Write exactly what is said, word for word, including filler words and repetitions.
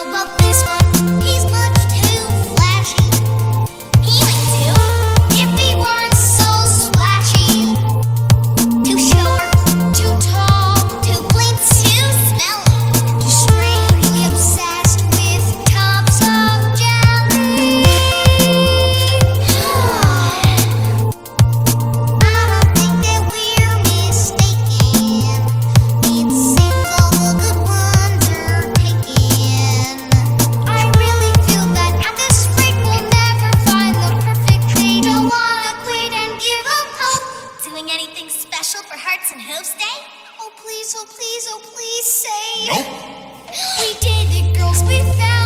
How about this one? He's much too flashy. He would do if he weren't so splashy. Too short, too tall, too plain, too smelly, too strangely obsessed with tubs of jelly. I don't think that we're mistaken. It seems all the good ones are taken. I really feel that at this rate we'll never find the perfect date. Don't wanna quit and give up hope. Doing anything special for Hearts and Hooves Day? Oh please, oh please, oh please say. Nope. We did it, girls, we found